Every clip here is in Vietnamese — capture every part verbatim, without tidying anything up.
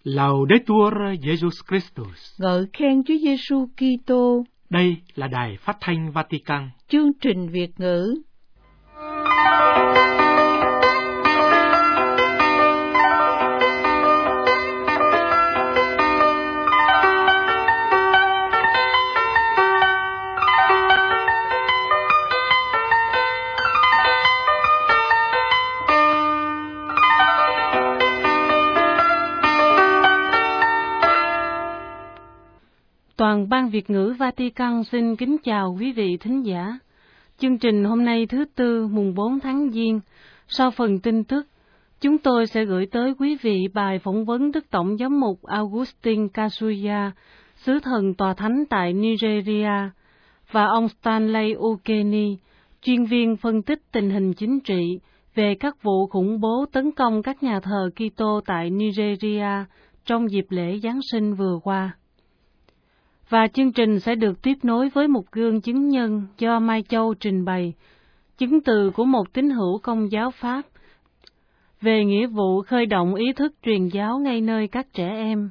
Laudetur Jesus Christus. Ngợi khen Chúa Giêsu Kitô. Đây là Đài Phát thanh Vatican. Chương trình Việt ngữ. Toàn ban Việt ngữ Vatican xin kính chào quý vị thính giả. Chương trình hôm nay thứ Tư mùng bốn tháng Giêng, sau phần tin tức, chúng tôi sẽ gửi tới quý vị bài phỏng vấn Đức Tổng giám mục Augustine Kasuya, sứ thần tòa thánh tại Nigeria, và ông Stanley Okeni, chuyên viên phân tích tình hình chính trị về các vụ khủng bố tấn công các nhà thờ Kitô tại Nigeria trong dịp lễ Giáng sinh vừa qua. Và chương trình sẽ được tiếp nối với một gương chứng nhân do Mai Châu trình bày, chứng từ của một tín hữu Công giáo Pháp về nghĩa vụ khơi động ý thức truyền giáo ngay nơi các trẻ em.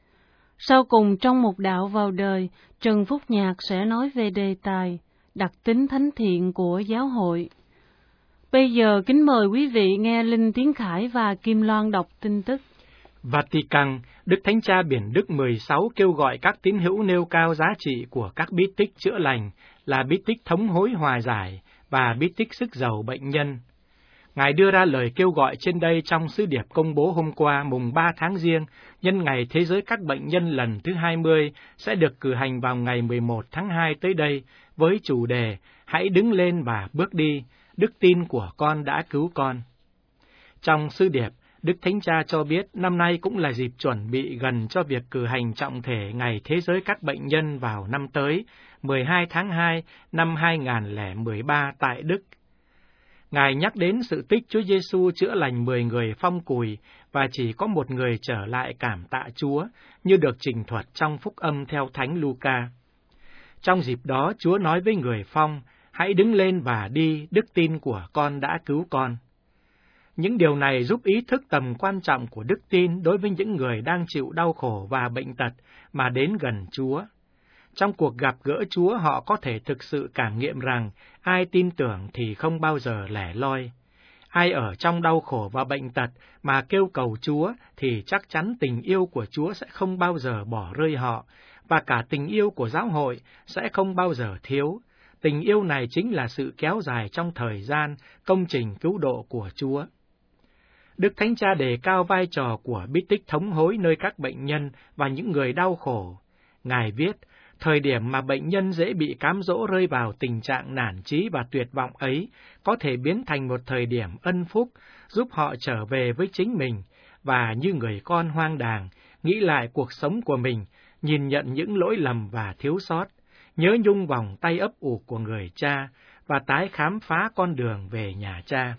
Sau cùng trong một đạo vào đời, Trần Phúc Nhạc sẽ nói về đề tài đặc tính thánh thiện của giáo hội. Bây giờ kính mời quý vị nghe Linh Tiến Khải và Kim Loan đọc tin tức. Vatican, Đức Thánh Cha Biển Đức mười sáu kêu gọi các tín hữu nêu cao giá trị của các bí tích chữa lành là bí tích thống hối hòa giải và bí tích sức giàu bệnh nhân. Ngài đưa ra lời kêu gọi trên đây trong sứ điệp công bố hôm qua mùng ba tháng Giêng, nhân ngày Thế giới các bệnh nhân lần thứ hai mươi sẽ được cử hành vào ngày mười một tháng hai tới đây với chủ đề Hãy đứng lên và bước đi, đức tin của con đã cứu con. Trong sứ điệp, Đức Thánh Cha cho biết năm nay cũng là dịp chuẩn bị gần cho việc cử hành trọng thể Ngày Thế giới các bệnh nhân vào năm tới, mười hai tháng hai năm hai nghìn không trăm lẻ mười ba tại Đức. Ngài nhắc đến sự tích Chúa Giêsu chữa lành mười người phong cùi và chỉ có một người trở lại cảm tạ Chúa, như được trình thuật trong Phúc Âm theo Thánh Luca. Trong dịp đó, Chúa nói với người phong, hãy đứng lên và đi, đức tin của con đã cứu con. Những điều này giúp ý thức tầm quan trọng của đức tin đối với những người đang chịu đau khổ và bệnh tật mà đến gần Chúa. Trong cuộc gặp gỡ Chúa, họ có thể thực sự cảm nghiệm rằng ai tin tưởng thì không bao giờ lẻ loi. Ai ở trong đau khổ và bệnh tật mà kêu cầu Chúa thì chắc chắn tình yêu của Chúa sẽ không bao giờ bỏ rơi họ, và cả tình yêu của giáo hội sẽ không bao giờ thiếu. Tình yêu này chính là sự kéo dài trong thời gian, công trình cứu độ của Chúa. Đức Thánh Cha đề cao vai trò của bí tích thống hối nơi các bệnh nhân và những người đau khổ. Ngài viết, thời điểm mà bệnh nhân dễ bị cám dỗ rơi vào tình trạng nản chí và tuyệt vọng ấy có thể biến thành một thời điểm ân phúc, giúp họ trở về với chính mình, và như người con hoang đàng, nghĩ lại cuộc sống của mình, nhìn nhận những lỗi lầm và thiếu sót, nhớ nhung vòng tay ấp ủ của người cha, và tái khám phá con đường về nhà cha.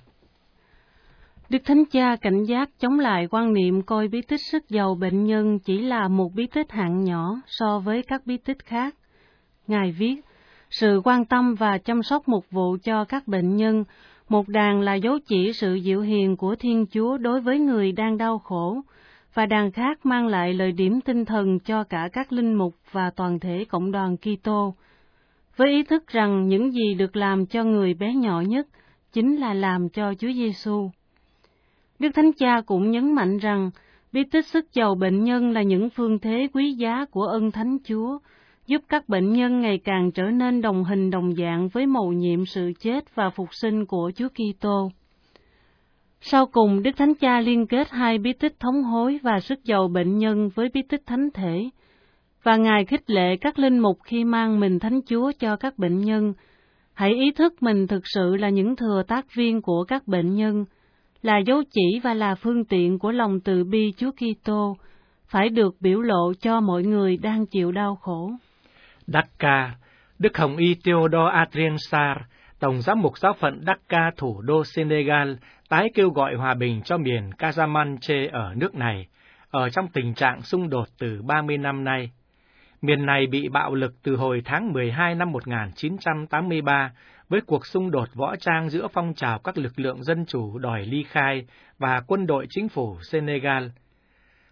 Đức Thánh Cha cảnh giác chống lại quan niệm coi bí tích sức giàu bệnh nhân chỉ là một bí tích hạng nhỏ so với các bí tích khác. Ngài viết, sự quan tâm và chăm sóc mục vụ cho các bệnh nhân, một đàn là dấu chỉ sự dịu hiền của Thiên Chúa đối với người đang đau khổ, và đàn khác mang lại lời điểm tinh thần cho cả các linh mục và toàn thể cộng đoàn Kitô, với ý thức rằng những gì được làm cho người bé nhỏ nhất chính là làm cho Chúa Giêsu. Đức Thánh Cha cũng nhấn mạnh rằng bí tích sức giàu bệnh nhân là những phương thế quý giá của ân Thánh Chúa, giúp các bệnh nhân ngày càng trở nên đồng hình đồng dạng với mầu nhiệm sự chết và phục sinh của Chúa Kitô. Sau cùng, Đức Thánh Cha liên kết hai bí tích thống hối và sức giàu bệnh nhân với bí tích thánh thể, và Ngài khích lệ các linh mục khi mang mình Thánh Chúa cho các bệnh nhân, hãy ý thức mình thực sự là những thừa tác viên của các bệnh nhân, là dấu chỉ và là phương tiện của lòng từ bi Chúa Kitô, phải được biểu lộ cho mọi người đang chịu đau khổ. Dakar, Đức Hồng Y Theodore Adrien Sarr, Tổng giám mục giáo phận Dakar, thủ đô Senegal, tái kêu gọi hòa bình cho miền Casamance ở nước này, ở trong tình trạng xung đột từ ba mươi năm nay. Miền này bị bạo lực từ hồi tháng mười hai năm một nghìn chín trăm tám mươi ba, với cuộc xung đột võ trang giữa phong trào các lực lượng dân chủ đòi ly khai và quân đội chính phủ Senegal.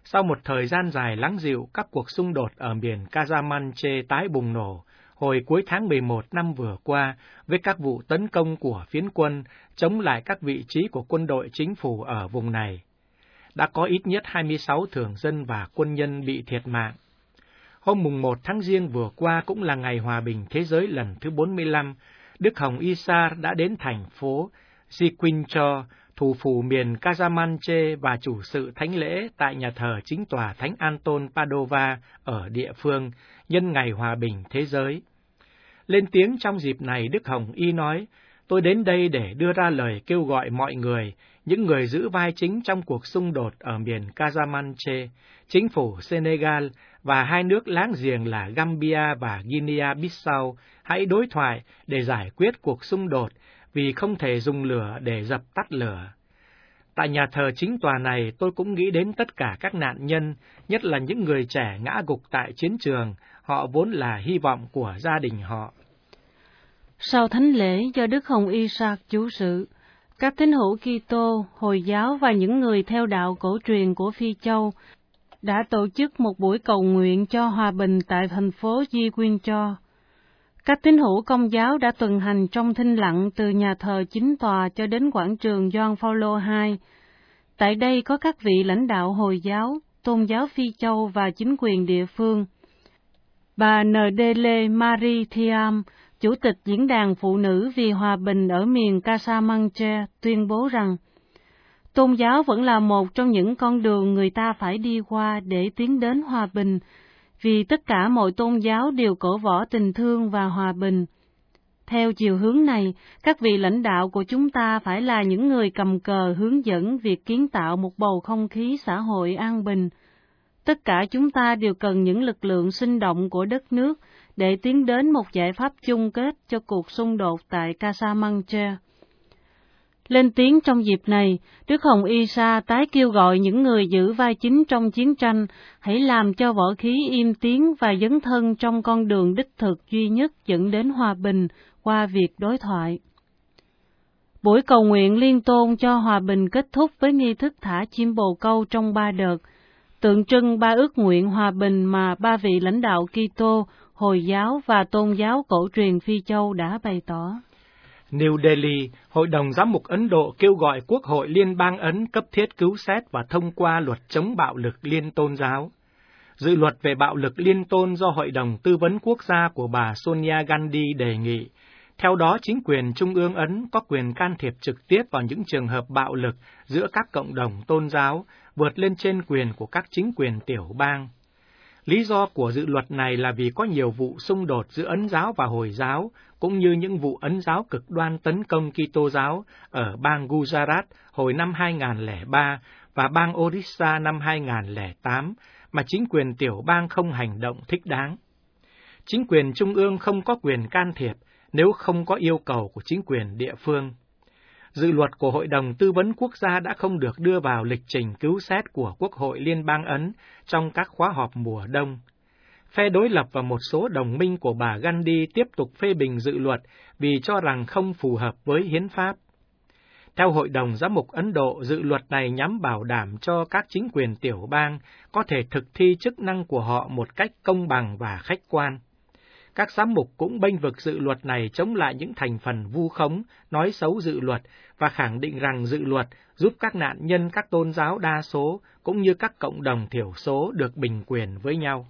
Sau một thời gian dài lắng dịu, các cuộc xung đột ở miền Casamanche tái bùng nổ hồi cuối tháng mười một năm vừa qua với các vụ tấn công của phiến quân chống lại các vị trí của quân đội chính phủ ở vùng này. Đã có ít nhất hai mươi sáu thường dân và quân nhân bị thiệt mạng. Hôm mùng một tháng Giêng vừa qua cũng là ngày hòa bình thế giới lần thứ bốn mươi lăm, Đức Hồng Y Sa đã đến thành phố Siquincho, thủ phủ miền Casamanche và chủ sự thánh lễ tại nhà thờ chính tòa Thánh Anton Padova ở địa phương, nhân ngày hòa bình thế giới. Lên tiếng trong dịp này, Đức Hồng Y nói, tôi đến đây để đưa ra lời kêu gọi mọi người, những người giữ vai chính trong cuộc xung đột ở miền Casamanche, chính phủ Senegal và hai nước láng giềng là Gambia và Guinea-Bissau hãy đối thoại để giải quyết cuộc xung đột vì không thể dùng lửa để dập tắt lửa. Tại nhà thờ chính tòa này, tôi cũng nghĩ đến tất cả các nạn nhân, nhất là những người trẻ ngã gục tại chiến trường, họ vốn là hy vọng của gia đình họ. Sau thánh lễ do Đức Hồng Y Sa chủ sự, các tín hữu Kitô, Hồi giáo và những người theo đạo cổ truyền của Phi Châu đã tổ chức một buổi cầu nguyện cho hòa bình tại thành phố Siquincho. Các tín hữu Công giáo đã tuần hành trong thinh lặng từ nhà thờ chính tòa cho đến quảng trường Gioan Phaolô hai. Tại đây có các vị lãnh đạo Hồi giáo, Tôn giáo Phi Châu và chính quyền địa phương. Bà Ndele Marie Thiam, Chủ tịch Diễn đàn Phụ nữ vì Hòa bình ở miền Casamanche, tuyên bố rằng, tôn giáo vẫn là một trong những con đường người ta phải đi qua để tiến đến hòa bình, vì tất cả mọi tôn giáo đều cổ võ tình thương và hòa bình. Theo chiều hướng này, các vị lãnh đạo của chúng ta phải là những người cầm cờ hướng dẫn việc kiến tạo một bầu không khí xã hội an bình. Tất cả chúng ta đều cần những lực lượng sinh động của đất nước để tiến đến một giải pháp chung kết cho cuộc xung đột tại Casamanche. Lên tiếng trong dịp này, Đức Hồng Y Sa tái kêu gọi những người giữ vai chính trong chiến tranh hãy làm cho võ khí im tiếng và dấn thân trong con đường đích thực duy nhất dẫn đến hòa bình qua việc đối thoại. Buổi cầu nguyện liên tôn cho hòa bình kết thúc với nghi thức thả chim bồ câu trong ba đợt, tượng trưng ba ước nguyện hòa bình mà ba vị lãnh đạo Kitô, Hồi giáo và tôn giáo cổ truyền Phi Châu đã bày tỏ. New Delhi, Hội đồng Giám mục Ấn Độ kêu gọi Quốc hội Liên bang Ấn cấp thiết cứu xét và thông qua luật chống bạo lực liên tôn giáo. Dự luật về bạo lực liên tôn do Hội đồng Tư vấn Quốc gia của bà Sonia Gandhi đề nghị. Theo đó, chính quyền Trung ương Ấn có quyền can thiệp trực tiếp vào những trường hợp bạo lực giữa các cộng đồng tôn giáo, vượt lên trên quyền của các chính quyền tiểu bang. Lý do của dự luật này là vì có nhiều vụ xung đột giữa Ấn giáo và Hồi giáo, cũng như những vụ Ấn giáo cực đoan tấn công Kitô giáo ở bang Gujarat hồi năm hai nghìn không trăm lẻ ba và bang Orissa năm hai nghìn không trăm lẻ tám, mà chính quyền tiểu bang không hành động thích đáng. Chính quyền trung ương không có quyền can thiệp nếu không có yêu cầu của chính quyền địa phương. Dự luật của Hội đồng Tư vấn Quốc gia đã không được đưa vào lịch trình cứu xét của Quốc hội Liên bang Ấn trong các khóa họp mùa đông. Phe đối lập và một số đồng minh của bà Gandhi tiếp tục phê bình dự luật vì cho rằng không phù hợp với hiến pháp. Theo Hội đồng Giám mục Ấn Độ, dự luật này nhằm bảo đảm cho các chính quyền tiểu bang có thể thực thi chức năng của họ một cách công bằng và khách quan. Các giám mục cũng bênh vực dự luật này chống lại những thành phần vu khống, nói xấu dự luật và khẳng định rằng dự luật giúp các nạn nhân các tôn giáo đa số cũng như các cộng đồng thiểu số được bình quyền với nhau.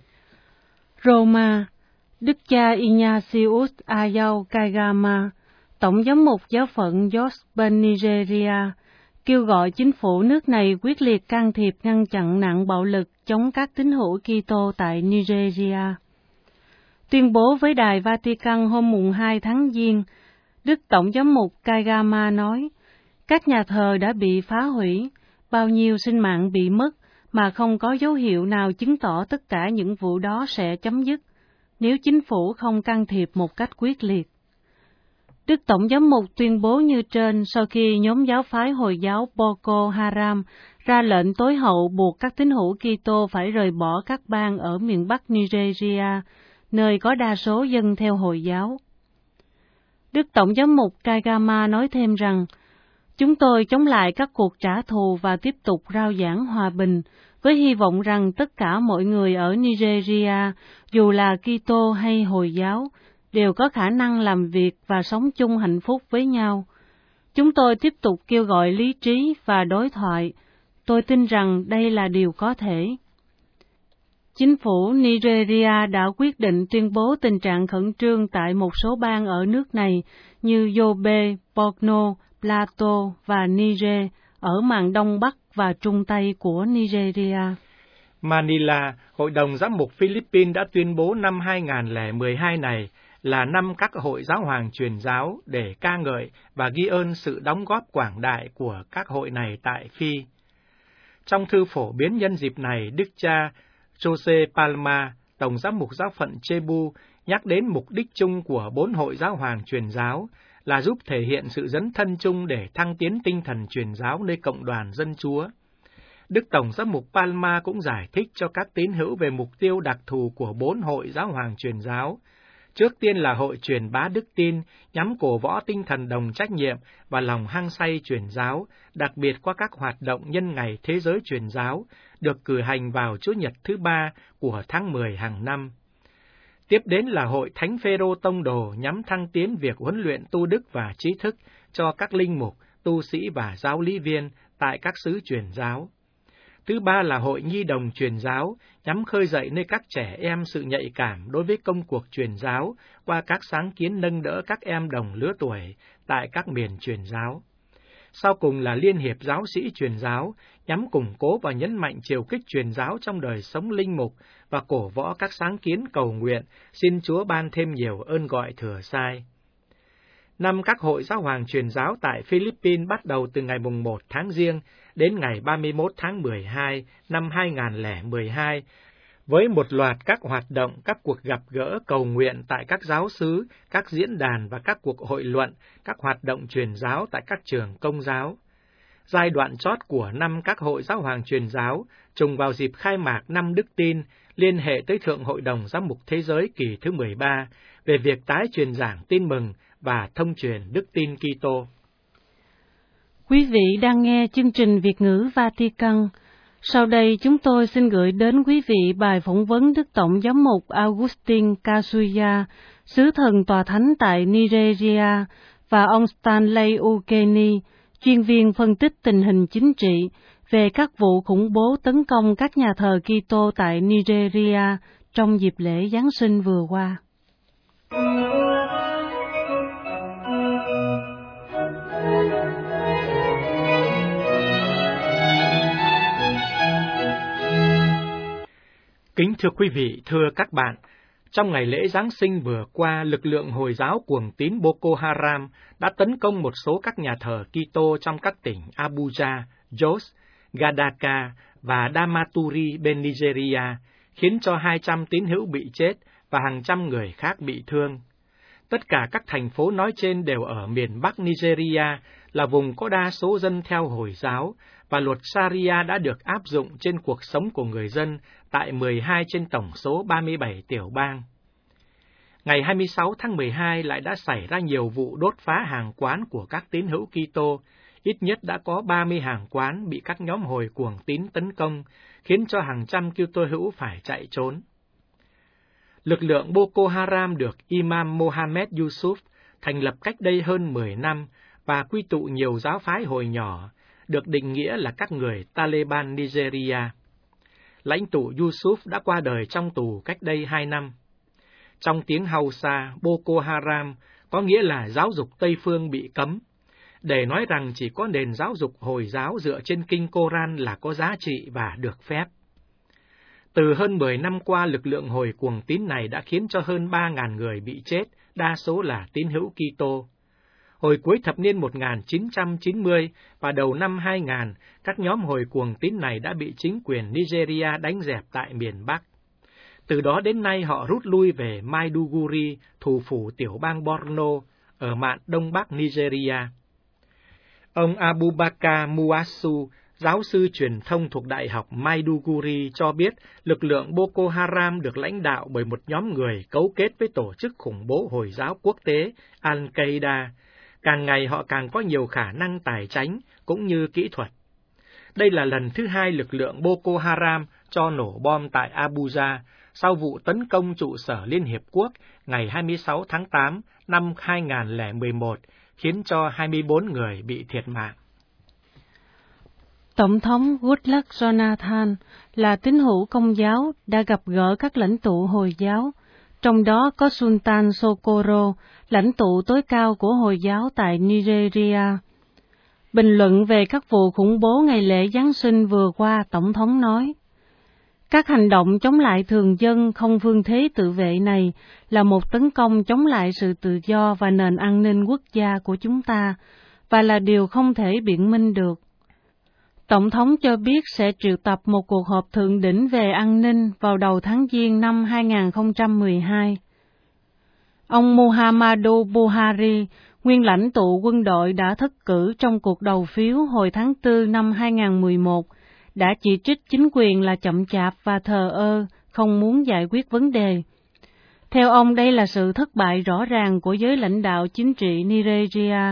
Roma, Đức cha Ignatius Ayau Kagama, Tổng giám mục giáo phận Jos bên Nigeria, kêu gọi chính phủ nước này quyết liệt can thiệp ngăn chặn nạn bạo lực chống các tín hữu Kitô tại Nigeria. Tuyên bố với Đài Vatican hôm mùng hai tháng Giêng, Đức Tổng giám mục Kagama nói, các nhà thờ đã bị phá hủy, bao nhiêu sinh mạng bị mất mà không có dấu hiệu nào chứng tỏ tất cả những vụ đó sẽ chấm dứt, nếu chính phủ không can thiệp một cách quyết liệt. Đức Tổng giám mục tuyên bố như trên sau khi nhóm giáo phái Hồi giáo Boko Haram ra lệnh tối hậu buộc các tín hữu Kitô phải rời bỏ các bang ở miền Bắc Nigeria, nơi có đa số dân theo Hồi giáo. Đức Tổng giám mục Kagama nói thêm rằng, chúng tôi chống lại các cuộc trả thù và tiếp tục rao giảng hòa bình, với hy vọng rằng tất cả mọi người ở Nigeria, dù là Kitô hay Hồi giáo, đều có khả năng làm việc và sống chung hạnh phúc với nhau. Chúng tôi tiếp tục kêu gọi lý trí và đối thoại. Tôi tin rằng đây là điều có thể. Chính phủ Nigeria đã quyết định tuyên bố tình trạng khẩn trương tại một số bang ở nước này như Yobe, Borno, Plateau và Niger ở mạn đông bắc và trung tây của Nigeria. Manila, Hội đồng Giám mục Philippines đã tuyên bố năm hai nghìn không trăm mười hai này là năm các hội giáo hoàng truyền giáo để ca ngợi và ghi ơn sự đóng góp quảng đại của các hội này tại Phi. Trong thư phổ biến nhân dịp này, Đức cha Jose Palma, Tổng giám mục giáo phận Cebu, nhắc đến mục đích chung của bốn hội giáo hoàng truyền giáo là giúp thể hiện sự dấn thân chung để thăng tiến tinh thần truyền giáo nơi cộng đoàn dân Chúa. Đức Tổng giám mục Palma cũng giải thích cho các tín hữu về mục tiêu đặc thù của bốn hội giáo hoàng truyền giáo. Trước tiên là hội truyền bá đức tin, nhằm cổ võ tinh thần đồng trách nhiệm và lòng hăng say truyền giáo, đặc biệt qua các hoạt động nhân ngày Thế giới truyền giáo, được cử hành vào Chủ nhật thứ ba của tháng mười hàng năm. Tiếp đến là hội Thánh Phêrô Tông Đồ nhằm thăng tiến việc huấn luyện tu đức và trí thức cho các linh mục, tu sĩ và giáo lý viên tại các xứ truyền giáo. Thứ ba là hội Nhi đồng truyền giáo, nhằm khơi dậy nơi các trẻ em sự nhạy cảm đối với công cuộc truyền giáo qua các sáng kiến nâng đỡ các em đồng lứa tuổi tại các miền truyền giáo. Sau cùng là Liên hiệp giáo sĩ truyền giáo, nhằm củng cố và nhấn mạnh chiều kích truyền giáo trong đời sống linh mục và cổ võ các sáng kiến cầu nguyện, xin Chúa ban thêm nhiều ơn gọi thừa sai. Năm các hội giáo hoàng truyền giáo tại Philippines bắt đầu từ ngày mùng một tháng Giêng đến ngày ba mươi mốt tháng mười hai năm hai nghìn không trăm mười hai, với một loạt các hoạt động, các cuộc gặp gỡ cầu nguyện tại các giáo xứ, các diễn đàn và các cuộc hội luận, các hoạt động truyền giáo tại các trường công giáo. Giai đoạn chót của năm các hội giáo hoàng truyền giáo trùng vào dịp khai mạc năm Đức Tin, liên hệ tới Thượng Hội đồng Giám mục Thế giới kỳ thứ mười ba về việc tái truyền giảng tin mừng và thông truyền đức tin Kitô. Quý vị đang nghe chương trình Việt ngữ Vatican. Sau đây chúng tôi xin gửi đến quý vị bài phỏng vấn Đức Tổng giám mục Augustin Kasuya, sứ thần tòa thánh tại Nigeria, và ông Stanley Ukeni, chuyên viên phân tích tình hình chính trị, về các vụ khủng bố tấn công các nhà thờ Kitô tại Nigeria trong dịp lễ Giáng sinh vừa qua. Kính thưa quý vị, thưa các bạn, trong ngày lễ Giáng sinh vừa qua, lực lượng Hồi giáo cuồng tín Boko Haram đã tấn công một số các nhà thờ Kitô trong các tỉnh Abuja, Jos, Gadaka và Damaturi bên Nigeria, khiến cho hai trăm tín hữu bị chết và hàng trăm người khác bị thương. Tất cả các thành phố nói trên đều ở miền Bắc Nigeria, là vùng có đa số dân theo Hồi giáo, và luật Sharia đã được áp dụng trên cuộc sống của người dân tại mười hai trên tổng số ba mươi bảy tiểu bang. Ngày hai mươi sáu tháng mười hai lại đã xảy ra nhiều vụ đốt phá hàng quán của các tín hữu Kitô, ít nhất đã có ba mươi hàng quán bị các nhóm hồi cuồng tín tấn công, khiến cho hàng trăm Kitô hữu phải chạy trốn. Lực lượng Boko Haram được Imam Mohammed Yusuf thành lập cách đây hơn mười năm và quy tụ nhiều giáo phái hồi nhỏ, được định nghĩa là các người Taliban Nigeria. Lãnh tụ Yusuf đã qua đời trong tù cách đây hai năm. Trong tiếng Hausa, Boko Haram có nghĩa là giáo dục Tây phương bị cấm, để nói rằng chỉ có nền giáo dục Hồi giáo dựa trên kinh Koran là có giá trị và được phép. Từ hơn mười năm qua, lực lượng hồi cuồng tín này đã khiến cho hơn ba nghìn người bị chết, đa số là tín hữu Kitô. Hồi cuối thập niên một nghìn chín trăm chín mươi và đầu năm hai nghìn, các nhóm hồi cuồng tín này đã bị chính quyền Nigeria đánh dẹp tại miền Bắc. Từ đó đến nay họ rút lui về Maiduguri, thủ phủ tiểu bang Borno, ở mạn đông bắc Nigeria. Ông Abubakar Muassu, giáo sư truyền thông thuộc Đại học Maiduguri cho biết lực lượng Boko Haram được lãnh đạo bởi một nhóm người cấu kết với tổ chức khủng bố Hồi giáo quốc tế Al-Qaeda. Càng ngày họ càng có nhiều khả năng tài chánh cũng như kỹ thuật. Đây là lần thứ hai lực lượng Boko Haram cho nổ bom tại Abuja sau vụ tấn công trụ sở Liên Hiệp Quốc ngày hai mươi sáu tháng tám năm hai nghìn không trăm lẻ mốt, khiến cho hai mươi bốn người bị thiệt mạng. Tổng thống Goodluck Jonathan là tín hữu Công giáo đã gặp gỡ các lãnh tụ Hồi giáo, trong đó có Sultan Socorro, lãnh tụ tối cao của Hồi giáo tại Nigeria. Bình luận về các vụ khủng bố ngày lễ Giáng sinh vừa qua, Tổng thống nói, các hành động chống lại thường dân không phương thế tự vệ này là một tấn công chống lại sự tự do và nền an ninh quốc gia của chúng ta, và là điều không thể biện minh được. Tổng thống cho biết sẽ triệu tập một cuộc họp thượng đỉnh về an ninh vào đầu tháng Giêng năm hai nghìn không trăm mười hai. Ông Muhammadu Buhari, nguyên lãnh tụ quân đội đã thất cử trong cuộc đầu phiếu hồi tháng tư năm hai nghìn không trăm mười một, đã chỉ trích chính quyền là chậm chạp và thờ ơ, không muốn giải quyết vấn đề. Theo ông, đây là sự thất bại rõ ràng của giới lãnh đạo chính trị Nigeria.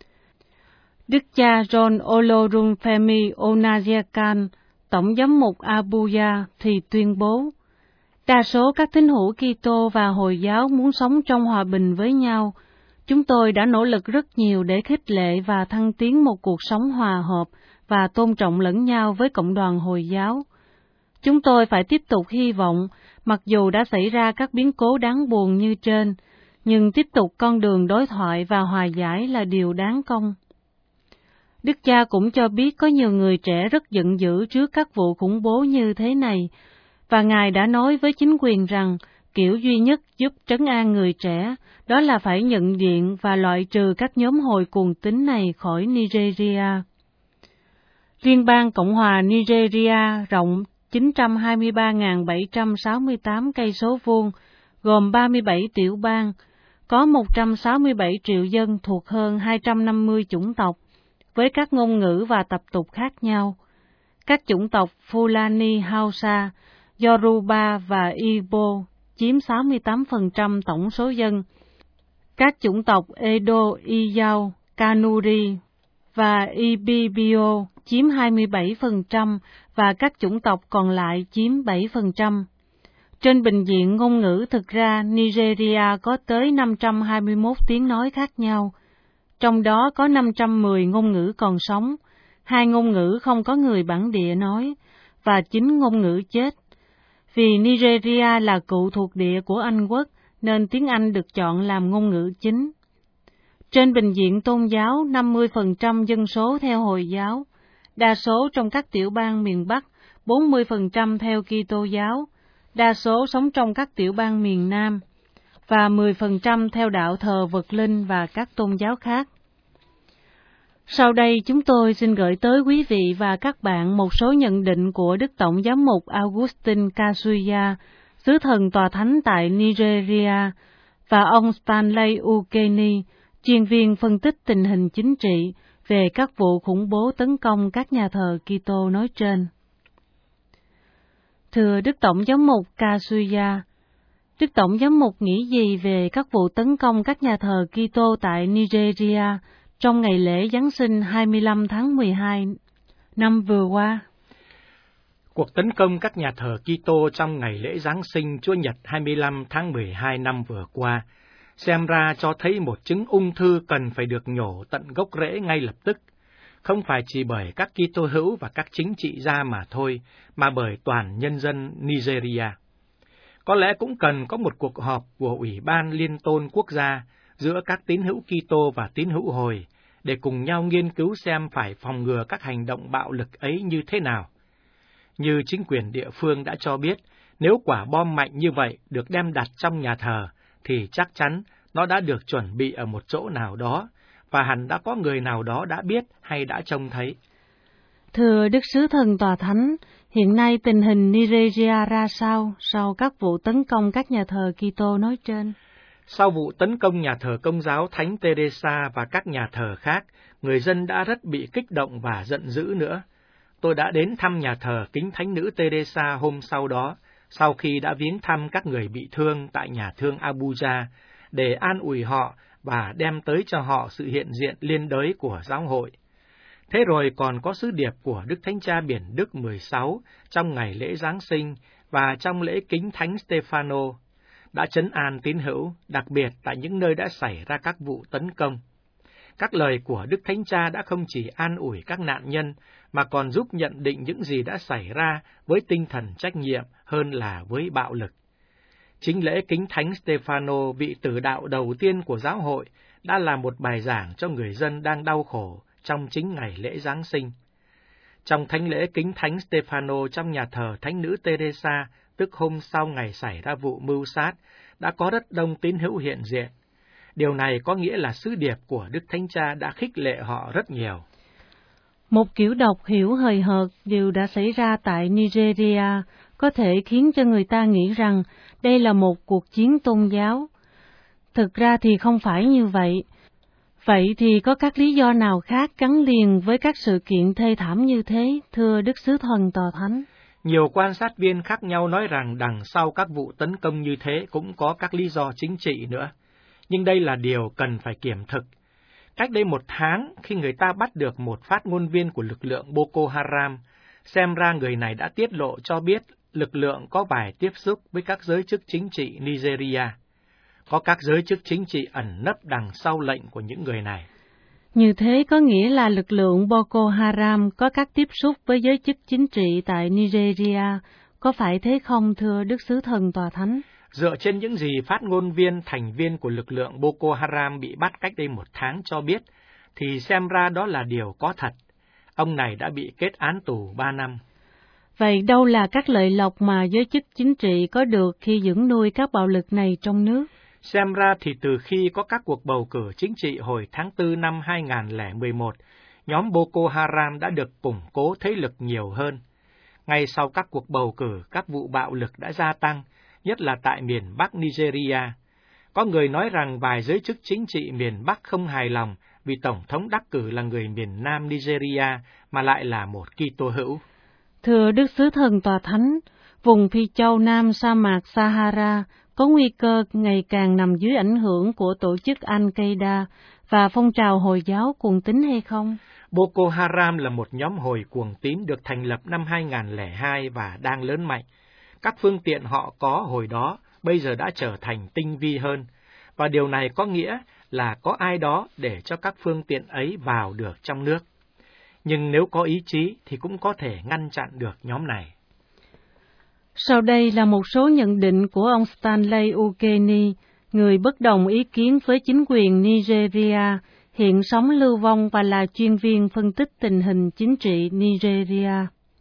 Đức cha John Olorunfemi Onajekan, Tổng giám mục Abuja, thì tuyên bố, đa số các tín hữu Kitô và Hồi giáo muốn sống trong hòa bình với nhau. Chúng tôi đã nỗ lực rất nhiều để khích lệ và thăng tiến một cuộc sống hòa hợp và tôn trọng lẫn nhau với cộng đoàn Hồi giáo. Chúng tôi phải tiếp tục hy vọng, mặc dù đã xảy ra các biến cố đáng buồn như trên, nhưng tiếp tục con đường đối thoại và hòa giải là điều đáng công. Đức cha cũng cho biết có nhiều người trẻ rất giận dữ trước các vụ khủng bố như thế này, và Ngài đã nói với chính quyền rằng kiểu duy nhất giúp trấn an người trẻ đó là phải nhận diện và loại trừ các nhóm hồi cuồng tín này khỏi Nigeria. Liên bang Cộng hòa Nigeria rộng chín trăm hai mươi ba nghìn bảy trăm sáu mươi tám cây số vuông, gồm ba mươi bảy tiểu bang, có một trăm sáu mươi bảy triệu dân thuộc hơn hai trăm năm mươi chủng tộc, với các ngôn ngữ và tập tục khác nhau. Các chủng tộc Fulani, Hausa, Yoruba và Igbo chiếm sáu mươi tám phần trăm tổng số dân. Các chủng tộc Edo, Iyao, Kanuri và Ibibio chiếm hai mươi bảy phần trăm và các chủng tộc còn lại chiếm bảy phần trăm. Trên bình diện ngôn ngữ, thực ra Nigeria có tới năm trăm hai mươi mốt tiếng nói khác nhau, trong đó có năm trăm mười ngôn ngữ còn sống, hai ngôn ngữ không có người bản địa nói, và chín ngôn ngữ chết. Vì Nigeria là cựu thuộc địa của Anh quốc, nên tiếng Anh được chọn làm ngôn ngữ chính. Trên bình diện tôn giáo, năm mươi phần trăm dân số theo Hồi giáo, đa số trong các tiểu bang miền Bắc, bốn mươi phần trăm theo Kitô giáo, đa số sống trong các tiểu bang miền Nam, và mười phần trăm theo đạo thờ vật linh và các tôn giáo khác. Sau đây chúng tôi xin gửi tới quý vị và các bạn một số nhận định của Đức Tổng giám mục Augustine Kasuya, sứ thần tòa thánh tại Nigeria, và ông Stanley Ukeni, chuyên viên phân tích tình hình chính trị về các vụ khủng bố tấn công các nhà thờ Kitô nói trên. Thưa Đức Tổng giám mục Kasuya, Đức Tổng giám mục nghĩ gì về các vụ tấn công các nhà thờ Kitô tại Nigeria trong ngày lễ Giáng sinh hai mươi lăm tháng mười hai năm vừa qua? Cuộc tấn công các nhà thờ Kitô trong ngày lễ Giáng sinh Chúa Nhật hai mươi lăm tháng mười hai năm vừa qua xem ra cho thấy một chứng ung thư cần phải được nhổ tận gốc rễ ngay lập tức, không phải chỉ bởi các Kitô hữu và các chính trị gia mà thôi, mà bởi toàn nhân dân Nigeria. Có lẽ cũng cần có một cuộc họp của Ủy ban Liên tôn Quốc gia giữa các tín hữu Kitô và tín hữu Hồi để cùng nhau nghiên cứu xem phải phòng ngừa các hành động bạo lực ấy như thế nào. Như chính quyền địa phương đã cho biết, nếu quả bom mạnh như vậy được đem đặt trong nhà thờ, thì chắc chắn nó đã được chuẩn bị ở một chỗ nào đó, và hẳn đã có người nào đó đã biết hay đã trông thấy. Thưa Đức Sứ Thần Tòa Thánh, hiện nay tình hình Nigeria ra sao sau các vụ tấn công các nhà thờ Kitô nói trên? Sau vụ tấn công nhà thờ Công giáo Thánh Teresa và các nhà thờ khác, người dân đã rất bị kích động và giận dữ nữa. Tôi đã đến thăm nhà thờ Kính Thánh Nữ Teresa hôm sau đó, sau khi đã viếng thăm các người bị thương tại nhà thương Abuja, để an ủi họ và đem tới cho họ sự hiện diện liên đới của giáo hội. Thế rồi còn có sứ điệp của Đức Thánh Cha Biển Đức mười sáu trong ngày lễ Giáng sinh và trong lễ kính Thánh Stefano, đã trấn an tín hữu, đặc biệt tại những nơi đã xảy ra các vụ tấn công. Các lời của Đức Thánh Cha đã không chỉ an ủi các nạn nhân, mà còn giúp nhận định những gì đã xảy ra với tinh thần trách nhiệm hơn là với bạo lực. Chính lễ kính Thánh Stefano, vị tử đạo đầu tiên của giáo hội, đã là một bài giảng cho người dân đang đau khổ trong chính ngày lễ Giáng sinh. Trong thánh lễ kính Thánh Stefano trong nhà thờ Thánh nữ Teresa, tức hôm sau ngày xảy ra vụ mưu sát, đã có rất đông tín hữu hiện diện. Điều này có nghĩa là sứ điệp của Đức Thánh Cha đã khích lệ họ rất nhiều. Một kiểu độc hiểu hời hợt điều đã xảy ra tại Nigeria có thể khiến cho người ta nghĩ rằng đây là một cuộc chiến tôn giáo. Thực ra thì không phải như vậy. Vậy thì có các lý do nào khác gắn liền với các sự kiện thê thảm như thế, thưa Đức Sứ Thần Tòa Thánh? Nhiều quan sát viên khác nhau nói rằng đằng sau các vụ tấn công như thế cũng có các lý do chính trị nữa. Nhưng đây là điều cần phải kiểm thực. Cách đây một tháng, khi người ta bắt được một phát ngôn viên của lực lượng Boko Haram, xem ra người này đã tiết lộ cho biết lực lượng có vài tiếp xúc với các giới chức chính trị Nigeria. Có các giới chức chính trị ẩn nấp đằng sau lệnh của những người này. Như thế có nghĩa là lực lượng Boko Haram có các tiếp xúc với giới chức chính trị tại Nigeria, có phải thế không, thưa Đức Sứ Thần Tòa Thánh? Dựa trên những gì phát ngôn viên thành viên của lực lượng Boko Haram bị bắt cách đây một tháng cho biết, thì xem ra đó là điều có thật. Ông này đã bị kết án tù ba năm. Vậy đâu là các lợi lộc mà giới chức chính trị có được khi dưỡng nuôi các bạo lực này trong nước? Xem ra thì từ khi có các cuộc bầu cử chính trị hồi tháng tư năm hai nghìn không trăm lẻ mười một, nhóm Boko Haram đã được củng cố thế lực nhiều hơn. Ngay sau các cuộc bầu cử, các vụ bạo lực đã gia tăng, nhất là tại miền Bắc Nigeria. Có người nói rằng vài giới chức chính trị miền Bắc không hài lòng vì Tổng thống đắc cử là người miền Nam Nigeria mà lại là một Kitô hữu. Thưa Đức Sứ Thần Tòa Thánh, vùng Phi Châu Nam sa mạc Sahara có nguy cơ ngày càng nằm dưới ảnh hưởng của tổ chức Al-Qaeda và phong trào Hồi giáo cuồng tín hay không? Boko Haram là một nhóm hồi cuồng tín được thành lập năm hai nghìn không trăm lẻ hai và đang lớn mạnh. Các phương tiện họ có hồi đó bây giờ đã trở thành tinh vi hơn, và điều này có nghĩa là có ai đó để cho các phương tiện ấy vào được trong nước. Nhưng nếu có ý chí thì cũng có thể ngăn chặn được nhóm này. Sau đây là một số nhận định của ông Stanley Ukeni, người bất đồng ý kiến với chính quyền Nigeria, hiện sống lưu vong và là chuyên viên phân tích tình hình chính trị Nigeria.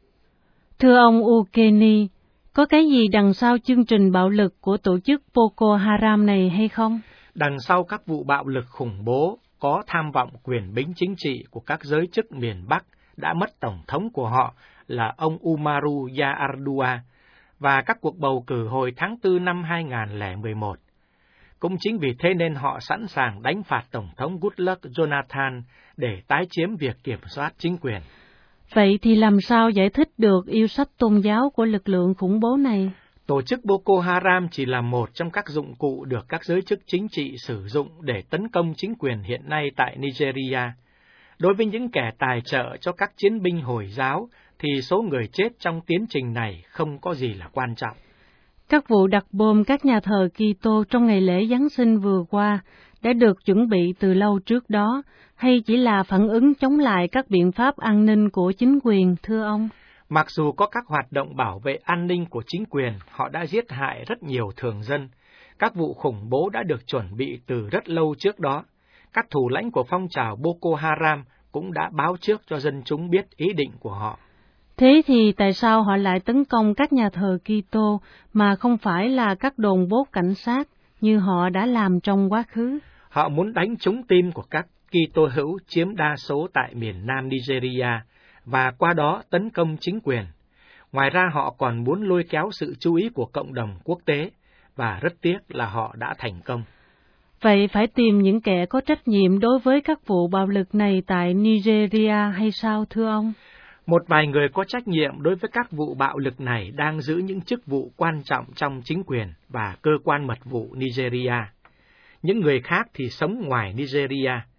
Thưa ông Ukeni, có cái gì đằng sau chương trình bạo lực của tổ chức Boko Haram này hay không? Đằng sau các vụ bạo lực khủng bố có tham vọng quyền bính chính trị của các giới chức miền Bắc đã mất tổng thống của họ là ông Umaru Yar'Adua và các cuộc bầu cử hồi tháng tư năm hai nghìn không trăm lẻ mười một. Cũng chính vì thế nên họ sẵn sàng đánh phạt Tổng thống Goodluck Jonathan để tái chiếm việc kiểm soát chính quyền. Vậy thì làm sao giải thích được yêu sách tôn giáo của lực lượng khủng bố này? Tổ chức Boko Haram chỉ là một trong các dụng cụ được các giới chức chính trị sử dụng để tấn công chính quyền hiện nay tại Nigeria. Đối với những kẻ tài trợ cho các chiến binh Hồi giáo, thì số người chết trong tiến trình này không có gì là quan trọng. Các vụ đặt bom các nhà thờ Kitô trong ngày lễ Giáng sinh vừa qua đã được chuẩn bị từ lâu trước đó, hay chỉ là phản ứng chống lại các biện pháp an ninh của chính quyền, thưa ông? Mặc dù có các hoạt động bảo vệ an ninh của chính quyền, họ đã giết hại rất nhiều thường dân. Các vụ khủng bố đã được chuẩn bị từ rất lâu trước đó. Các thủ lãnh của phong trào Boko Haram cũng đã báo trước cho dân chúng biết ý định của họ. Thế thì tại sao họ lại tấn công các nhà thờ Kitô mà không phải là các đồn bốt cảnh sát như họ đã làm trong quá khứ? Họ muốn đánh trúng tim của các Kitô hữu chiếm đa số tại miền Nam Nigeria và qua đó tấn công chính quyền. Ngoài ra họ còn muốn lôi kéo sự chú ý của cộng đồng quốc tế và rất tiếc là họ đã thành công. Vậy phải tìm những kẻ có trách nhiệm đối với các vụ bạo lực này tại Nigeria hay sao, thưa ông? Một vài người có trách nhiệm đối với các vụ bạo lực này đang giữ những chức vụ quan trọng trong chính quyền và cơ quan mật vụ Nigeria. Những người khác thì sống ngoài Nigeria.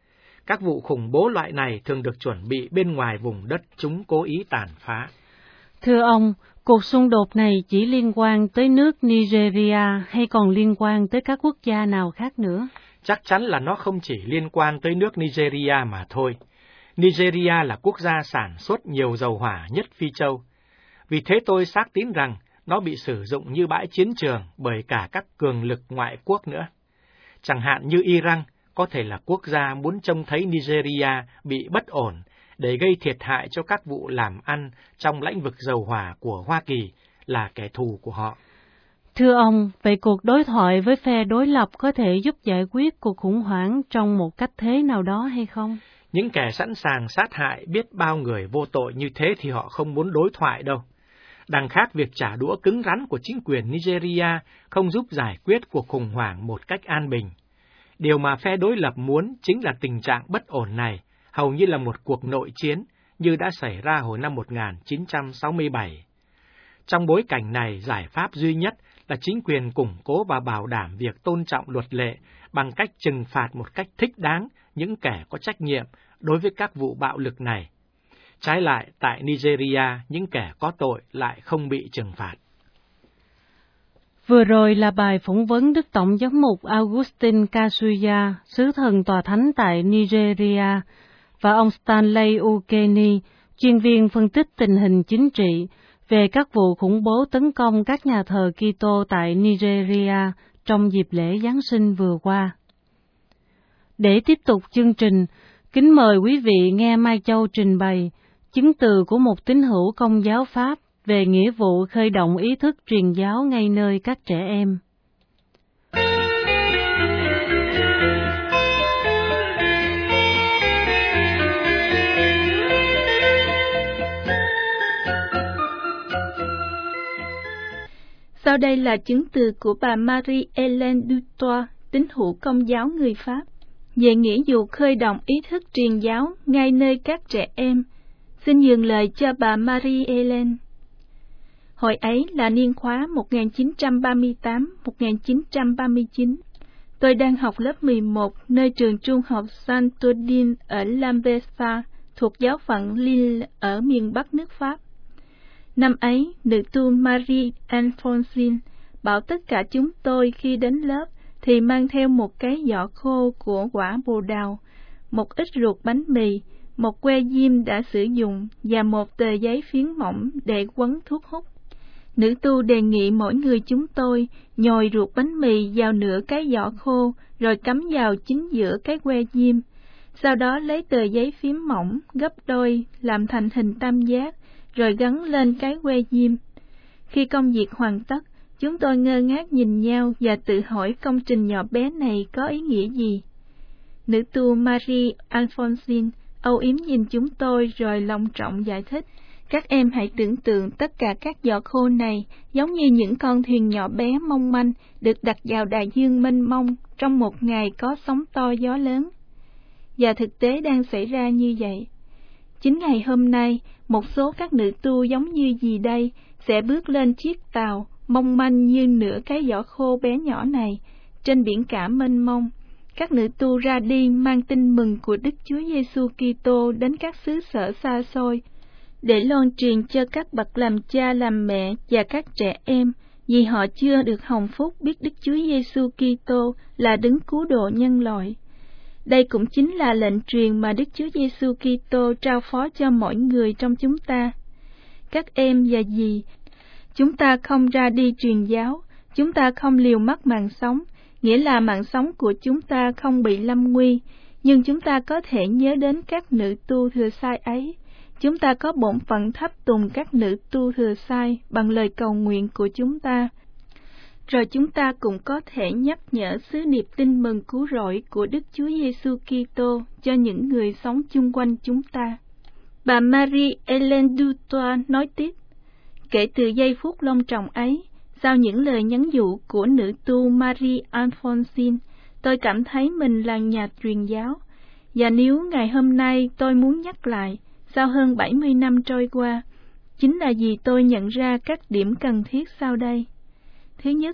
Các vụ khủng bố loại này thường được chuẩn bị bên ngoài vùng đất chúng cố ý tàn phá. Thưa ông, cuộc xung đột này chỉ liên quan tới nước Nigeria hay còn liên quan tới các quốc gia nào khác nữa? Chắc chắn là nó không chỉ liên quan tới nước Nigeria mà thôi. Nigeria là quốc gia sản xuất nhiều dầu hỏa nhất Phi Châu. Vì thế tôi xác tín rằng nó bị sử dụng như bãi chiến trường bởi cả các cường lực ngoại quốc nữa. Chẳng hạn như Iran có thể là quốc gia muốn trông thấy Nigeria bị bất ổn để gây thiệt hại cho các vụ làm ăn trong lĩnh vực dầu hỏa của Hoa Kỳ, là kẻ thù của họ. Thưa ông, vậy cuộc đối thoại với phe đối lập có thể giúp giải quyết cuộc khủng hoảng trong một cách thế nào đó hay không? Những kẻ sẵn sàng sát hại biết bao người vô tội như thế thì họ không muốn đối thoại đâu. Đằng khác, việc trả đũa cứng rắn của chính quyền Nigeria không giúp giải quyết cuộc khủng hoảng một cách an bình. Điều mà phe đối lập muốn chính là tình trạng bất ổn này, hầu như là một cuộc nội chiến như đã xảy ra hồi năm một nghìn chín trăm sáu mươi bảy. Trong bối cảnh này, giải pháp duy nhất là chính quyền củng cố và bảo đảm việc tôn trọng luật lệ bằng cách trừng phạt một cách thích đáng những kẻ có trách nhiệm đối với các vụ bạo lực này. Trái lại, tại Nigeria, những kẻ có tội lại không bị trừng phạt. Vừa rồi là bài phỏng vấn Đức Tổng giám mục Augustine Kasuya, sứ thần tòa thánh tại Nigeria, và ông Stanley Ukeni, chuyên viên phân tích tình hình chính trị về các vụ khủng bố tấn công các nhà thờ Kitô tại Nigeria trong dịp lễ Giáng sinh vừa qua. Để tiếp tục chương trình, kính mời quý vị nghe Mai Châu trình bày chứng từ của một tín hữu Công giáo Pháp về nghĩa vụ khơi động ý thức truyền giáo ngay nơi các trẻ em. Sau đây là chứng từ của bà Marie-Hélène Dutoit, tín hữu Công giáo người Pháp, về nghĩa vụ khơi động ý thức truyền giáo ngay nơi các trẻ em. Xin nhường lời cho bà Marie-Hélène. Hồi ấy là niên khóa một nghìn chín trăm ba mươi tám đến một nghìn chín trăm ba mươi chín. Tôi đang học lớp mười một nơi trường trung học Saint-Odile ở Lambersart, thuộc giáo phận Lille ở miền Bắc nước Pháp. Năm ấy, nữ tu Marie Alphonsine bảo tất cả chúng tôi khi đến lớp thì mang theo một cái giỏ khô của quả bồ đào, một ít ruột bánh mì, một que diêm đã sử dụng và một tờ giấy phiến mỏng để quấn thuốc hút. Nữ tu đề nghị mỗi người chúng tôi nhồi ruột bánh mì vào nửa cái giỏ khô rồi cắm vào chính giữa cái que diêm. Sau đó lấy tờ giấy phím mỏng gấp đôi làm thành hình tam giác rồi gắn lên cái que diêm. Khi công việc hoàn tất, chúng tôi ngơ ngác nhìn nhau và tự hỏi công trình nhỏ bé này có ý nghĩa gì. Nữ tu Marie Alphonsine âu yếm nhìn chúng tôi rồi long trọng giải thích. Các em hãy tưởng tượng tất cả các giỏ khô này giống như những con thuyền nhỏ bé mong manh được đặt vào đại dương mênh mông trong một ngày có sóng to gió lớn. Và thực tế đang xảy ra như vậy. Chính ngày hôm nay, một số các nữ tu giống như gì đây sẽ bước lên chiếc tàu mong manh như nửa cái giỏ khô bé nhỏ này trên biển cả mênh mông. Các nữ tu ra đi mang tin mừng của Đức Chúa Giêsu Kitô đến các xứ sở xa xôi để loan truyền cho các bậc làm cha làm mẹ và các trẻ em, vì họ chưa được hồng phúc biết Đức Chúa Giêsu Kitô là đấng cứu độ nhân loại. Đây cũng chính là lệnh truyền mà Đức Chúa Giêsu Kitô trao phó cho mỗi người trong chúng ta. Các em và dì, chúng ta không ra đi truyền giáo, chúng ta không liều mất mạng sống, nghĩa là mạng sống của chúng ta không bị lâm nguy, nhưng chúng ta có thể nhớ đến các nữ tu thừa sai ấy. Chúng ta có bổn phận thắp tùng các nữ tu thừa sai bằng lời cầu nguyện của chúng ta. Rồi chúng ta cũng có thể nhắc nhở sứ điệp tin mừng cứu rỗi của Đức Chúa Giêsu Kitô cho những người sống chung quanh chúng ta. Bà Marie-Hélène Dutoit nói tiếp, kể từ giây phút long trọng ấy, sau những lời nhắn dụ của nữ tu Marie Alphonsine, tôi cảm thấy mình là nhà truyền giáo. Và nếu ngày hôm nay tôi muốn nhắc lại, sau hơn bảy mươi năm trôi qua, chính là vì tôi nhận ra các điểm cần thiết sau đây. Thứ nhất,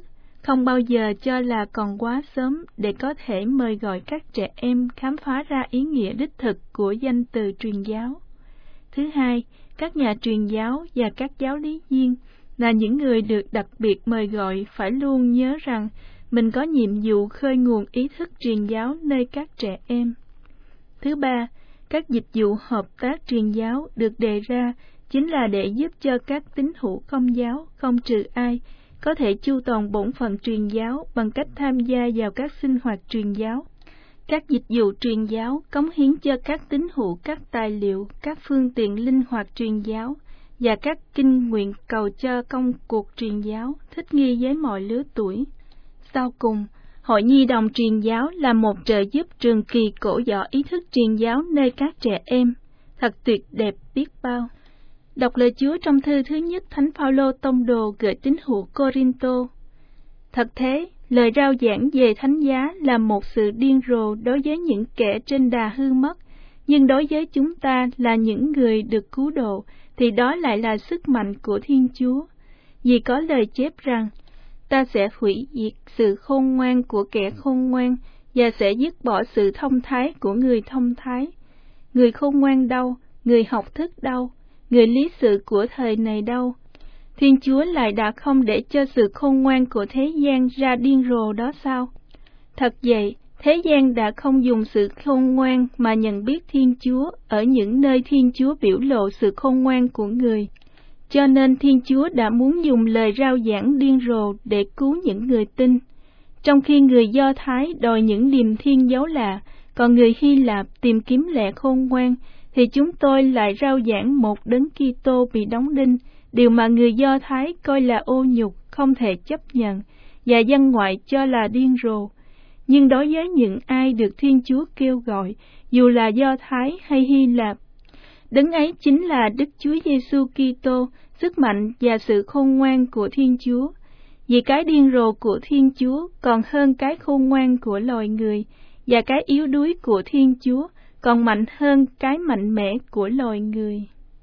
không bao giờ cho là còn quá sớm để có thể mời gọi các trẻ em khám phá ra ý nghĩa đích thực của danh từ truyền giáo. Thứ hai, các nhà truyền giáo và các giáo lý viên là những người được đặc biệt mời gọi phải luôn nhớ rằng mình có nhiệm vụ khơi nguồn ý thức truyền giáo nơi các trẻ em. Thứ ba, các dịch vụ hợp tác truyền giáo được đề ra chính là để giúp cho các tín hữu Công giáo, không trừ ai, có thể chu toàn bổn phận truyền giáo bằng cách tham gia vào các sinh hoạt truyền giáo. Các dịch vụ truyền giáo cống hiến cho các tín hữu các tài liệu, các phương tiện linh hoạt truyền giáo và các kinh nguyện cầu cho công cuộc truyền giáo thích nghi với mọi lứa tuổi. Sau cùng, Hội Nhi đồng truyền giáo là một trợ giúp trường kỳ cổ võ ý thức truyền giáo nơi các trẻ em. Thật tuyệt đẹp biết bao. Đọc lời Chúa trong thư thứ nhất Thánh Phaolô tông đồ gửi tín hữu Cô-rin-tô. Thật thế, lời rao giảng về thánh giá là một sự điên rồ đối với những kẻ trên đà hư mất, nhưng đối với chúng ta là những người được cứu độ, thì đó lại là sức mạnh của Thiên Chúa. Vì có lời chép rằng, ta sẽ hủy diệt sự khôn ngoan của kẻ khôn ngoan, và sẽ dứt bỏ sự thông thái của người thông thái. Người khôn ngoan đâu, người học thức đâu, người lý sự của thời này đâu. Thiên Chúa lại đã không để cho sự khôn ngoan của thế gian ra điên rồ đó sao? Thật vậy, thế gian đã không dùng sự khôn ngoan mà nhận biết Thiên Chúa ở những nơi Thiên Chúa biểu lộ sự khôn ngoan của người. Cho nên Thiên Chúa đã muốn dùng lời rao giảng điên rồ để cứu những người tin. Trong khi người Do Thái đòi những điềm thiên dấu lạ, còn người Hy Lạp tìm kiếm lẽ khôn ngoan, thì chúng tôi lại rao giảng một đấng Kitô bị đóng đinh, điều mà người Do Thái coi là ô nhục, không thể chấp nhận, và dân ngoại cho là điên rồ. Nhưng đối với những ai được Thiên Chúa kêu gọi, dù là Do Thái hay Hy Lạp, đấng ấy chính là Đức Chúa Giêsu Kitô, sức mạnh và sự khôn ngoan của Thiên Chúa. Vì cái điên rồ của Thiên Chúa còn hơn cái khôn ngoan của loài người, và cái yếu đuối của Thiên Chúa còn mạnh hơn cái mạnh mẽ của loài người.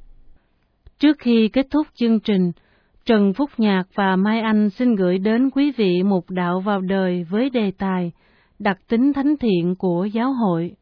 Trước khi kết thúc chương trình, Trần Phúc Nhạc và Mai Anh xin gửi đến quý vị một đạo vào đời với đề tài đặc tính thánh thiện của giáo hội.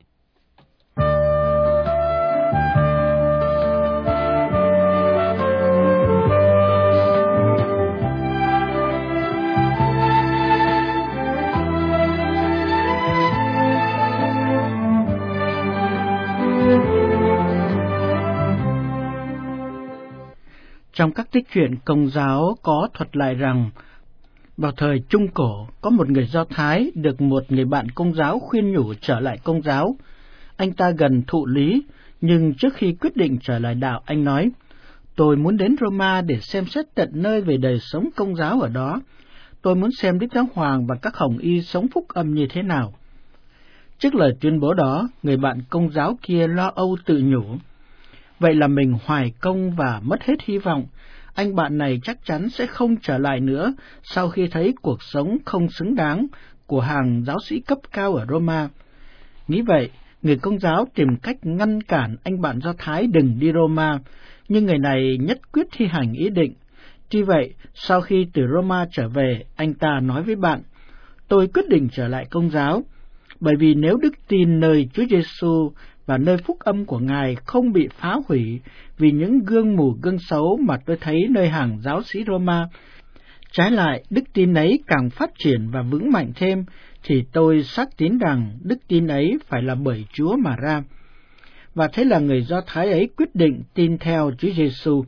Trong các tích truyện Công giáo có thuật lại rằng, vào thời Trung Cổ, có một người Do Thái được một người bạn Công giáo khuyên nhủ trở lại Công giáo. Anh ta gần thụ lý, nhưng trước khi quyết định trở lại đạo, anh nói, tôi muốn đến Roma để xem xét tận nơi về đời sống Công giáo ở đó. Tôi muốn xem Đức Giáo Hoàng và các hồng y sống phúc âm như thế nào. Trước lời tuyên bố đó, người bạn Công giáo kia lo âu tự nhủ, vậy là mình hoài công và mất hết hy vọng. Anh bạn này chắc chắn sẽ không trở lại nữa sau khi thấy cuộc sống không xứng đáng của hàng giáo sĩ cấp cao ở Roma. Nghĩ vậy, người Công giáo tìm cách ngăn cản anh bạn Do Thái đừng đi Roma, nhưng người này nhất quyết thi hành ý định. Tuy vậy, sau khi từ Roma trở về, anh ta nói với bạn, tôi quyết định trở lại Công giáo, bởi vì nếu đức tin nơi Chúa Giêsu và nơi phúc âm của Ngài không bị phá hủy vì những gương mù gương xấu mà tôi thấy nơi hàng giáo sĩ Roma, trái lại đức tin ấy càng phát triển và vững mạnh thêm, thì tôi xác tín rằng đức tin ấy phải là bởi Chúa mà ra. Và thế là người Do Thái ấy quyết định tin theo Chúa Giêsu.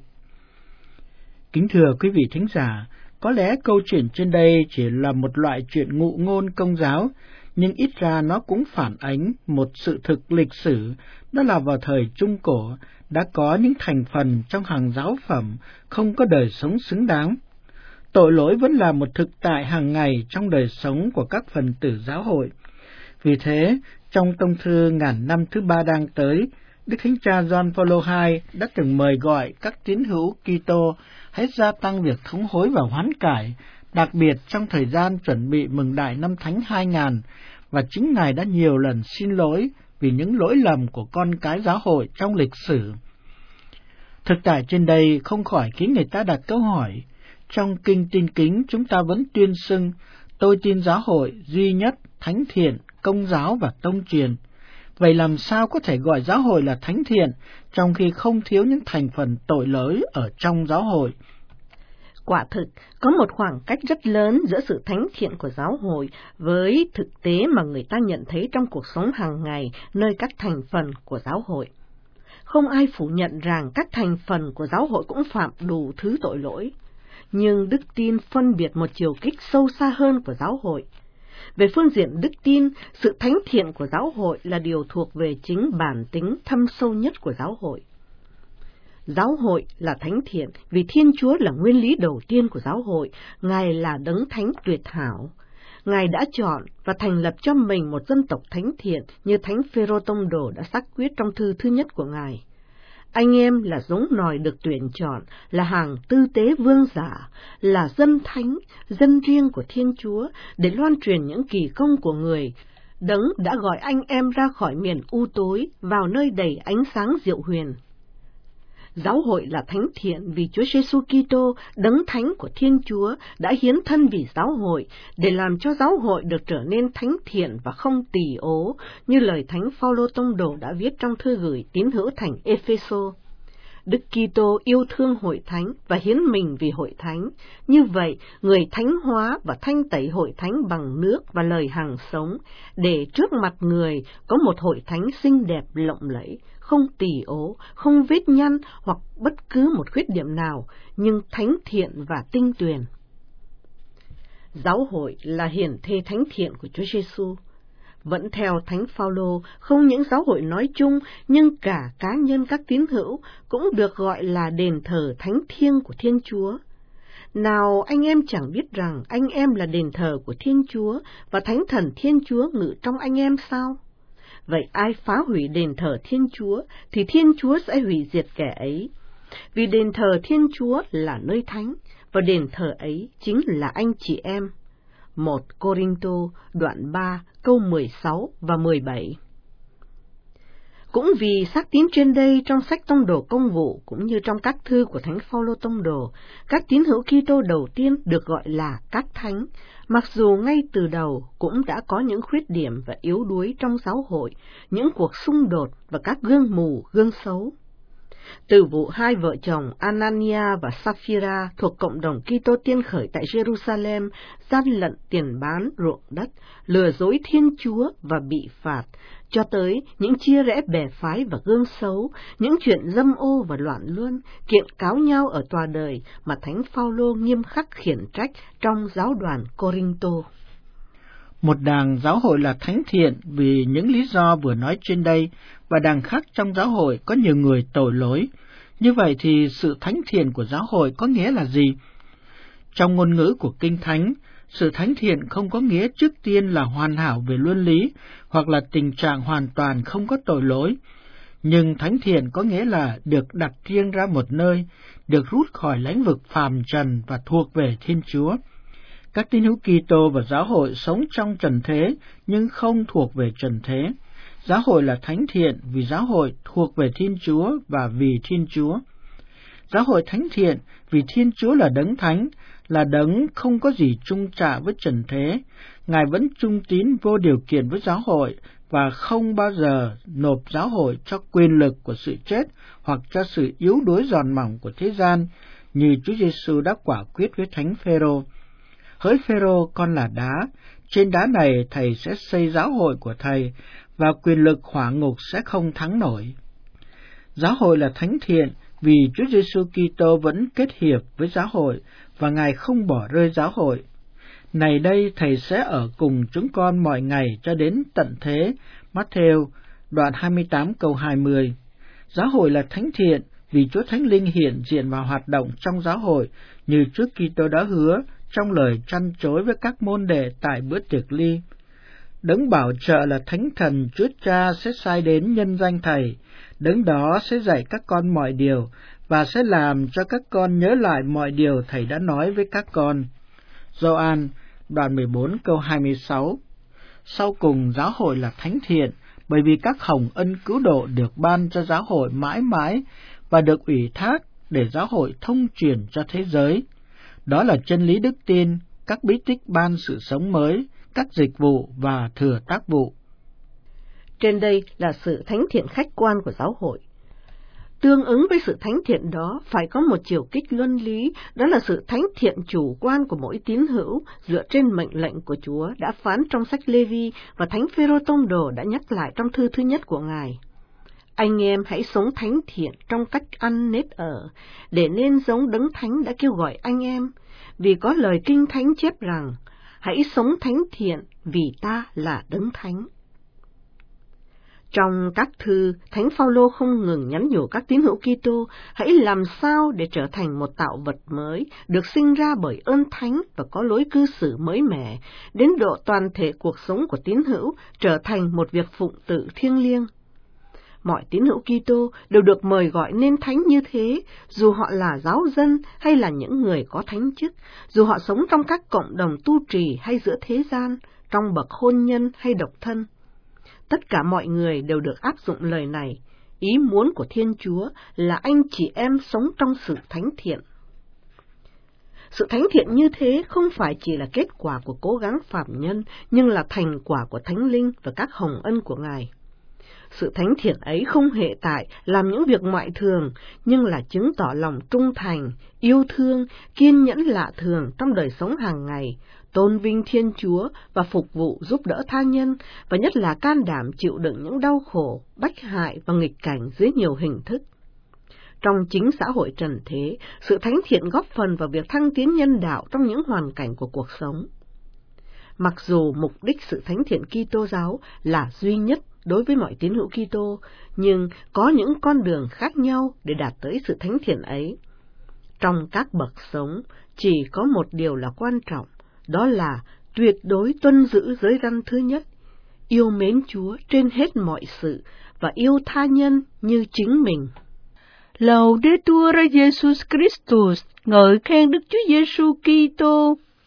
Kính thưa quý vị thính giả, có lẽ câu chuyện trên đây chỉ là một loại chuyện ngụ ngôn Công giáo, nhưng ít ra nó cũng phản ánh một sự thực lịch sử, đó là vào thời Trung Cổ đã có những thành phần trong hàng giáo phẩm không có đời sống xứng đáng. Tội lỗi vẫn là một thực tại hàng ngày trong đời sống của các phần tử giáo hội. Vì thế, trong tông thư ngàn năm thứ ba đang tới, Đức Thánh Cha Gioan Phaolô đệ nhị đã từng mời gọi các tín hữu Kitô hãy gia tăng việc thống hối và hoán cải, đặc biệt trong thời gian chuẩn bị mừng Đại Năm Thánh hai nghìn, và chính Ngài đã nhiều lần xin lỗi vì những lỗi lầm của con cái giáo hội trong lịch sử. Thực tại trên đây không khỏi khiến người ta đặt câu hỏi, trong Kinh Tin Kính chúng ta vẫn tuyên xưng tôi tin giáo hội duy nhất, thánh thiện, công giáo và tông truyền. Vậy làm sao có thể gọi giáo hội là thánh thiện, trong khi không thiếu những thành phần tội lỗi ở trong giáo hội? Quả thực, có một khoảng cách rất lớn giữa sự thánh thiện của giáo hội với thực tế mà người ta nhận thấy trong cuộc sống hàng ngày nơi các thành phần của giáo hội. Không ai phủ nhận rằng các thành phần của giáo hội cũng phạm đủ thứ tội lỗi, nhưng đức tin phân biệt một chiều kích sâu xa hơn của giáo hội. Về phương diện đức tin, sự thánh thiện của giáo hội là điều thuộc về chính bản tính thâm sâu nhất của giáo hội. Giáo hội là thánh thiện vì Thiên Chúa là nguyên lý đầu tiên của giáo hội, Ngài là đấng thánh tuyệt hảo. Ngài đã chọn và thành lập cho mình một dân tộc thánh thiện như Thánh Phêrô Tông Đồ đã xác quyết trong thư thứ nhất của Ngài. Anh em là giống nòi được tuyển chọn, là hàng tư tế vương giả, là dân thánh, dân riêng của Thiên Chúa, để loan truyền những kỳ công của Người, đấng đã gọi anh em ra khỏi miền u tối, vào nơi đầy ánh sáng diệu huyền. Giáo hội là thánh thiện vì Chúa Giêsu Kitô, đấng thánh của Thiên Chúa, đã hiến thân vì giáo hội, để làm cho giáo hội được trở nên thánh thiện và không tỳ ố, như lời Thánh Phaolô Tông Đồ đã viết trong thư gửi tín hữu thành Ê-phê-sô. Đức Kitô yêu thương hội thánh và hiến mình vì hội thánh. Như vậy, người thánh hóa và thanh tẩy hội thánh bằng nước và lời hằng sống, để trước mặt người có một hội thánh xinh đẹp lộng lẫy, không tỳ ố, không vết nhăn hoặc bất cứ một khuyết điểm nào, nhưng thánh thiện và tinh tuyền. Giáo hội là hiển thê thánh thiện của Chúa Giêsu. Vẫn theo Thánh Phaolô, không những giáo hội nói chung, nhưng cả cá nhân các tín hữu cũng được gọi là đền thờ thánh thiêng của Thiên Chúa. Nào anh em chẳng biết rằng anh em là đền thờ của Thiên Chúa và Thánh Thần Thiên Chúa ngự trong anh em sao? Vậy ai phá hủy đền thờ Thiên Chúa thì Thiên Chúa sẽ hủy diệt kẻ ấy. Vì đền thờ Thiên Chúa là nơi thánh, và đền thờ ấy chính là anh chị em. một Cô-rinh-tô đoạn ba câu mười sáu và mười bảy. Cũng vì xác tín trên đây trong sách Tông Đồ Công vụ cũng như trong các thư của Thánh Phaolô Tông Đồ, các tín hữu Kitô đầu tiên được gọi là các thánh, mặc dù ngay từ đầu cũng đã có những khuyết điểm và yếu đuối trong giáo hội, những cuộc xung đột và các gương mù, gương xấu. Từ vụ hai vợ chồng Anania và Sapphira thuộc cộng đồng Kitô tiên khởi tại Jerusalem gian lận tiền bán ruộng đất, lừa dối Thiên Chúa và bị phạt, cho tới những chia rẽ bè phái và gương xấu, những chuyện dâm ô và loạn luân, kiện cáo nhau ở tòa đời mà Thánh Phaolô nghiêm khắc khiển trách trong giáo đoàn Cô-rinh-tô. Một đảng giáo hội là thánh thiện vì những lý do vừa nói trên đây, và đảng khác trong giáo hội có nhiều người tội lỗi. Như vậy thì sự thánh thiện của giáo hội có nghĩa là gì? Trong ngôn ngữ của Kinh Thánh, sự thánh thiện không có nghĩa trước tiên là hoàn hảo về luân lý, hoặc là tình trạng hoàn toàn không có tội lỗi. Nhưng thánh thiện có nghĩa là được đặt riêng ra một nơi, được rút khỏi lãnh vực phàm trần và thuộc về Thiên Chúa. Các tín hữu Kitô và giáo hội sống trong trần thế, nhưng không thuộc về trần thế. Giáo hội là thánh thiện vì giáo hội thuộc về Thiên Chúa và vì Thiên Chúa. Giáo hội thánh thiện vì Thiên Chúa là đấng thánh, là đấng không có gì chung trả với trần thế. Ngài vẫn trung tín vô điều kiện với giáo hội và không bao giờ nộp giáo hội cho quyền lực của sự chết hoặc cho sự yếu đuối giòn mỏng của thế gian, như Chúa Giêsu đã quả quyết với Thánh Phêrô. Hỡi Phêrô, con là đá, trên đá này thầy sẽ xây giáo hội của thầy, và quyền lực hỏa ngục sẽ không thắng nổi. Giáo hội là thánh thiện vì Chúa Giêsu Kitô vẫn kết hiệp với giáo hội và Ngài không bỏ rơi giáo hội. Này đây thầy sẽ ở cùng chúng con mọi ngày cho đến tận thế. Matthew đoạn hai mươi tám câu hai mươi. Giáo hội là thánh thiện vì Chúa Thánh Linh hiện diện và hoạt động trong giáo hội như Chúa Kitô đã hứa trong lời trăn trối với các môn đệ tại bữa tiệc ly. Đấng bảo trợ là Thánh Thần Chúa Cha sẽ sai đến nhân danh Thầy, đấng đó sẽ dạy các con mọi điều và sẽ làm cho các con nhớ lại mọi điều Thầy đã nói với các con. Gioan đoạn mười bốn câu hai mươi sáu. Sau cùng giáo hội là thánh thiện bởi vì các hồng ân cứu độ được ban cho giáo hội mãi mãi và được ủy thác để giáo hội thông truyền cho thế giới. Đó là chân lý đức tin, các bí tích ban sự sống mới, các dịch vụ và thừa tác vụ. Trên đây là sự thánh thiện khách quan của giáo hội. Tương ứng với sự thánh thiện đó phải có một chiều kích luân lý, đó là sự thánh thiện chủ quan của mỗi tín hữu dựa trên mệnh lệnh của Chúa đã phán trong sách Lê-vi và Thánh Phêrô Tông Đồ đã nhắc lại trong thư thứ nhất của Ngài. Anh em hãy sống thánh thiện trong cách ăn nết ở, để nên giống Đấng Thánh đã kêu gọi anh em, vì có lời Kinh Thánh chép rằng, hãy sống thánh thiện vì ta là Đấng Thánh. Trong các thư, Thánh Phaolô không ngừng nhắn nhủ các tín hữu Kitô hãy làm sao để trở thành một tạo vật mới, được sinh ra bởi ơn thánh và có lối cư xử mới mẻ, đến độ toàn thể cuộc sống của tín hữu trở thành một việc phụng tự thiêng liêng. Mọi tín hữu Kitô đều được mời gọi nên thánh như thế, dù họ là giáo dân hay là những người có thánh chức, dù họ sống trong các cộng đồng tu trì hay giữa thế gian, trong bậc hôn nhân hay độc thân. Tất cả mọi người đều được áp dụng lời này. Ý muốn của Thiên Chúa là anh chị em sống trong sự thánh thiện. Sự thánh thiện như thế không phải chỉ là kết quả của cố gắng phạm nhân, nhưng là thành quả của Thánh Linh và các hồng ân của Ngài. Sự thánh thiện ấy không hệ tại làm những việc ngoại thường, nhưng là chứng tỏ lòng trung thành, yêu thương, kiên nhẫn lạ thường trong đời sống hàng ngày, tôn vinh Thiên Chúa và phục vụ giúp đỡ tha nhân, và nhất là can đảm chịu đựng những đau khổ, bách hại và nghịch cảnh dưới nhiều hình thức. Trong chính xã hội trần thế, sự thánh thiện góp phần vào việc thăng tiến nhân đạo trong những hoàn cảnh của cuộc sống. Mặc dù mục đích sự thánh thiện Kitô giáo là duy nhất đối với mọi tín hữu Kitô, nhưng có những con đường khác nhau để đạt tới sự thánh thiện ấy. Trong các bậc sống, chỉ có một điều là quan trọng, đó là tuyệt đối tuân giữ giới răn thứ nhất, yêu mến Chúa trên hết mọi sự và yêu tha nhân như chính mình. Laudetur Jesus Christus, ngợi khen Đức Chúa Giêsu Kitô.